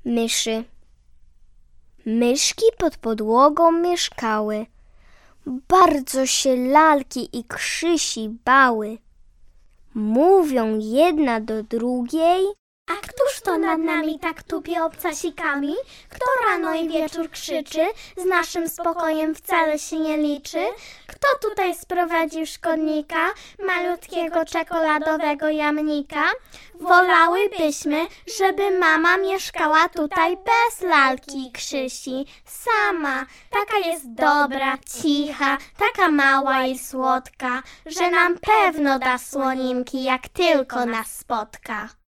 myszy. Myszki pod podłogą mieszkały. Bardzo się lalki i Krzysi bały. Mówią jedna do drugiej: a któż to nad nami tak tupie obcasikami? Kto rano i wieczór krzyczy, z naszym spokojem wcale się nie liczy? Kto tutaj sprowadził szkodnika, malutkiego czekoladowego jamnika? Wolałybyśmy, żeby mama mieszkała tutaj bez lalki i Krzysi, sama. Taka jest dobra, cicha, taka mała i słodka, że nam pewno da słoninki, jak tylko nas spotka.